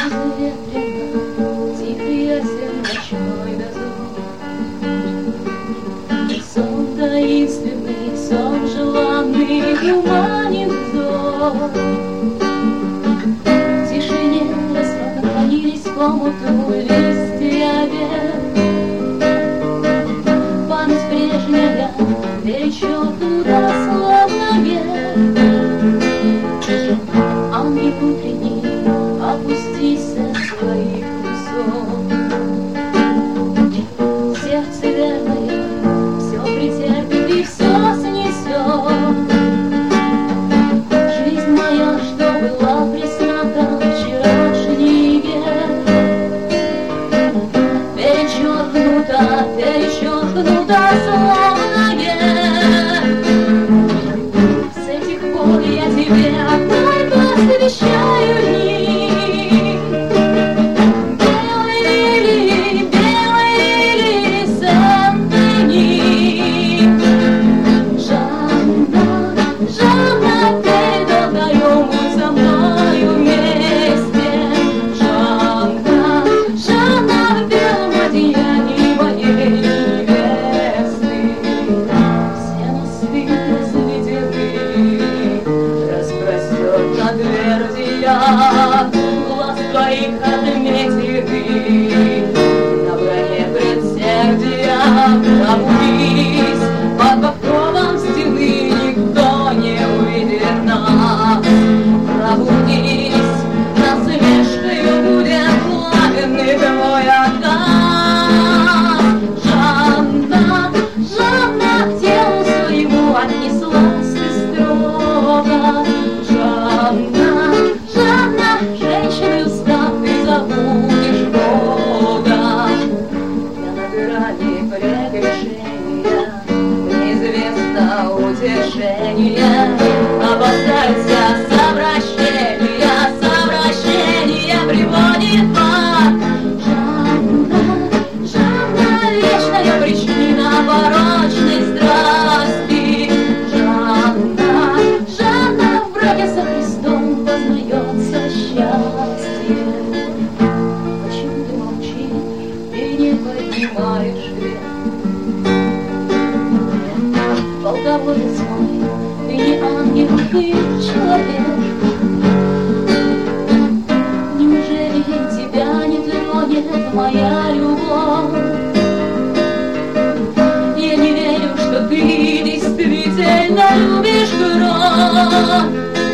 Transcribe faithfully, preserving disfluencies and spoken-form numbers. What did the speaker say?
Безветренно, тихий осень, ночной дозор. Сон таинственный, сон желанный, туманит взор. В тишине расклонились в омуту листья вверх. Память прежняя влечет туда, словно вверх. Ангел утренний, опустись со своих высот. Сердце верное все претерпит и все снесет. Жизнь моя, что была пресната вчерашний век, перечеркнута, перечеркнута, словно век. С этих пор я тебе одной посвящаю дни. Глаз твоих отметины на броне предсердия. Пробудись, под покровом стены никто не увидит нас. Пробудись, насмешкою будет пламенный твой отказ. Жанна, Жанна, к телу своему отнеслась ты строго. Жанна, женщиной устав, ты забудешь Бога. Я на грани прегрешения, неизвестно утешения. Опасайся совращения, совращения приводит пар. Жанна, Жанна, вечная причина порочной страсти. Жанна, Жанна, в браке со Христом познается счастье. Почему ты молчишь и не поднимаешь вверх? Полководец мой, ты не ангел, ты человек. Неужели тебя не тронет моя любовь? Я не верю, что ты действительно любишь кровь.